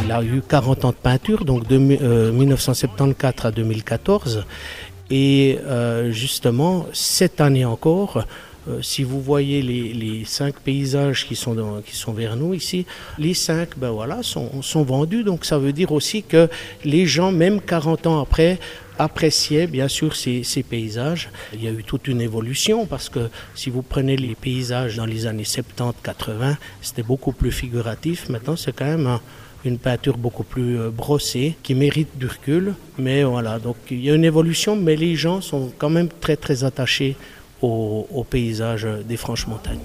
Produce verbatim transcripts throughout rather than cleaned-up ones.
il a eu quarante ans de peinture, donc de euh, mille neuf cent soixante-quatorze à deux mille quatorze. Et euh, justement, cette année encore, euh, si vous voyez les, les cinq paysages qui sont, dans, qui sont vers nous ici, les cinq ben voilà, sont, sont vendus. Donc ça veut dire aussi que les gens, même quarante ans après, appréciaient bien sûr ces, ces paysages. Il y a eu toute une évolution parce que si vous prenez les paysages dans les années soixante-dix quatre-vingts, c'était beaucoup plus figuratif. Maintenant, c'est quand même un, une peinture beaucoup plus brossée qui mérite du recul. Mais voilà, donc il y a une évolution, mais les gens sont quand même très très attachés au, au paysage des Franches-Montagnes.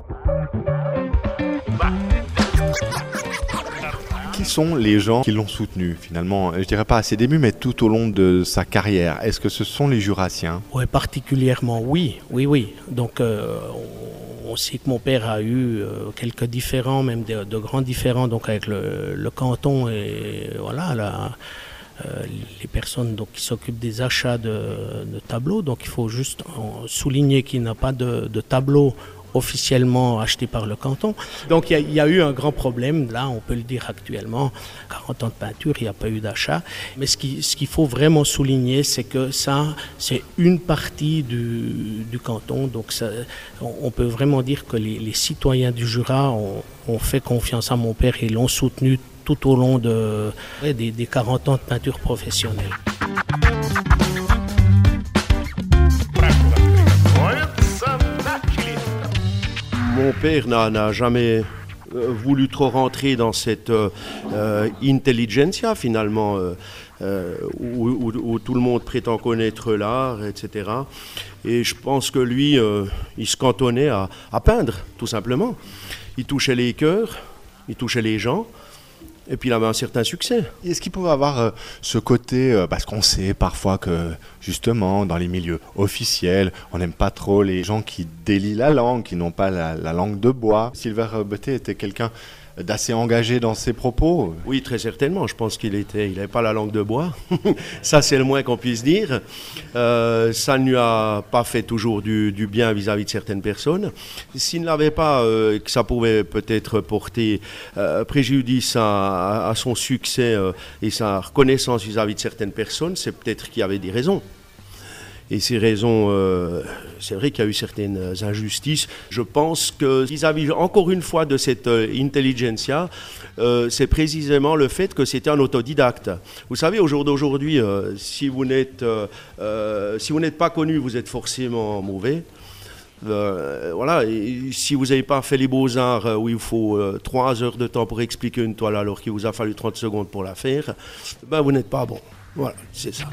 Qui sont les gens qui l'ont soutenu finalement, je dirais pas à ses débuts, mais tout au long de sa carrière? Est-ce que ce sont les Jurassiens? Oui, particulièrement, oui, oui, oui. Donc, euh, on, on sait que mon père a eu euh, quelques différends, même de, de grands différends, donc avec le, le canton et voilà, la, euh, les personnes donc, qui s'occupent des achats de, de tableaux. Donc, il faut juste souligner qu'il n'a pas de, de tableau officiellement acheté par le canton. Donc il y, y a eu un grand problème, là on peut le dire actuellement, quarante ans de peinture, il n'y a pas eu d'achat. Mais ce qu'il ce qu'il faut vraiment souligner, c'est que ça, c'est une partie du, du canton. Donc ça, on, on peut vraiment dire que les, les citoyens du Jura ont, ont fait confiance à mon père et l'ont soutenu tout au long de, ouais, des, des quarante ans de peinture professionnelle. Mon père n'a, n'a jamais euh, voulu trop rentrer dans cette euh, euh, intelligentsia finalement, euh, euh, où, où, où tout le monde prétend connaître l'art, et cetera. Et je pense que lui, euh, il se cantonnait à, à peindre, tout simplement. Il touchait les cœurs, il touchait les gens. Et puis il avait un certain succès. Est-ce qu'il pouvait avoir euh, ce côté, euh, parce qu'on sait parfois que justement dans les milieux officiels, on n'aime pas trop les gens qui délient la langue, qui n'ont pas la, la langue de bois. Sylvain Botté était quelqu'un d'assez engagé dans ses propos. Oui, très certainement. Je pense qu'il était, il n'avait pas la langue de bois. Ça, c'est le moins qu'on puisse dire. Euh, ça ne lui a pas fait toujours du, du bien vis-à-vis de certaines personnes. S'il ne l'avait pas, euh, que ça pouvait peut-être porter euh, préjudice à, à son succès euh, et sa reconnaissance vis-à-vis de certaines personnes, c'est peut-être qu'il y avait des raisons. Et ces raisons, euh, c'est vrai qu'il y a eu certaines injustices. Je pense que vis-à-vis, encore une fois, de cette euh, intelligentsia, euh, c'est précisément le fait que c'était un autodidacte. Vous savez, au jour d'aujourd'hui, euh, si vous n'êtes, euh, euh, si vous n'êtes pas connu, vous êtes forcément mauvais. Euh, voilà, et si vous n'avez pas fait les beaux-arts euh, où il faut euh, trois heures de temps pour expliquer une toile alors qu'il vous a fallu trente secondes pour la faire, ben vous n'êtes pas bon. Voilà, c'est ça.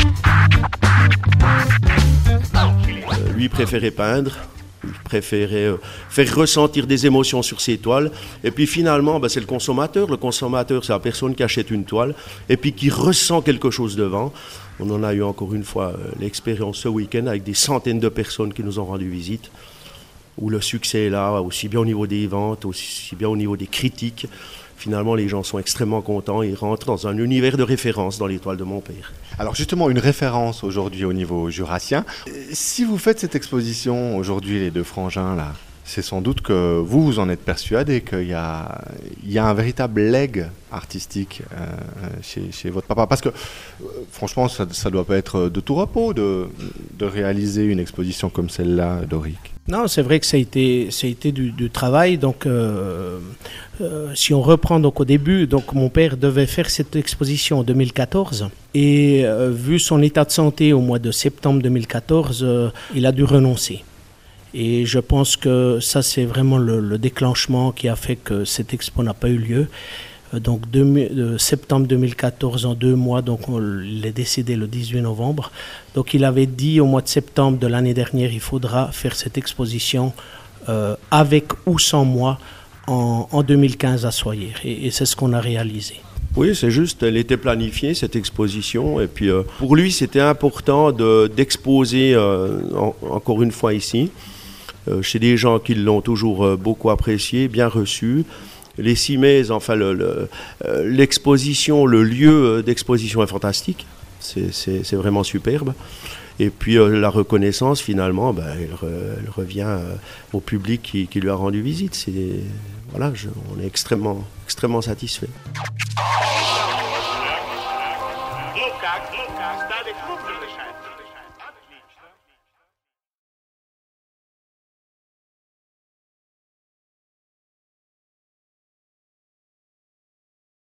Euh, lui préférait peindre, il préférait euh, faire ressentir des émotions sur ses toiles. Et puis finalement, ben, c'est le consommateur. Le consommateur, c'est la personne qui achète une toile et puis qui ressent quelque chose devant. On en a eu encore une fois euh, l'expérience ce week-end avec des centaines de personnes qui nous ont rendu visite, où le succès est là, aussi bien au niveau des ventes, aussi bien au niveau des critiques. Finalement, les gens sont extrêmement contents, ils rentrent dans un univers de référence dans les toiles de mon père. Alors justement, une référence aujourd'hui au niveau jurassien. Si vous faites cette exposition aujourd'hui, les deux frangins là, c'est sans doute que vous, vous en êtes persuadé qu'il y a, il y a un véritable legs artistique euh, chez, chez votre papa. Parce que euh, franchement, ça ne doit pas être de tout repos de, de réaliser une exposition comme celle-là, Doric. Non, c'est vrai que ça a été, ça a été du, du travail. Donc, euh, euh, si on reprend donc au début, donc mon père devait faire cette exposition en deux mille quatorze. Et euh, vu son état de santé au mois de septembre deux mille quatorze, euh, il a dû renoncer. Et je pense que ça, c'est vraiment le, le déclenchement qui a fait que cette expo n'a pas eu lieu. Donc de, de septembre deux mille quatorze, en deux mois, donc on, il est décédé le dix-huit novembre. Donc il avait dit au mois de septembre de l'année dernière, il faudra faire cette exposition euh, avec ou sans moi en, en deux mille quinze à Soyer. Et, et c'est ce qu'on a réalisé. Oui, c'est juste, elle était planifiée, cette exposition. Et puis euh, pour lui, c'était important de, d'exposer euh, en, encore une fois ici, euh, chez des gens qui l'ont toujours euh, beaucoup apprécié, bien reçu. Les Cimaises, enfin le, le, euh, l'exposition, le lieu d'exposition est fantastique, c'est, c'est, c'est vraiment superbe. Et puis euh, la reconnaissance, finalement, ben, elle, re, elle revient euh, au public qui, qui lui a rendu visite. C'est, voilà, je, on est extrêmement, extrêmement satisfait. Mocax, Mocax, dans les groupes de l'échelle.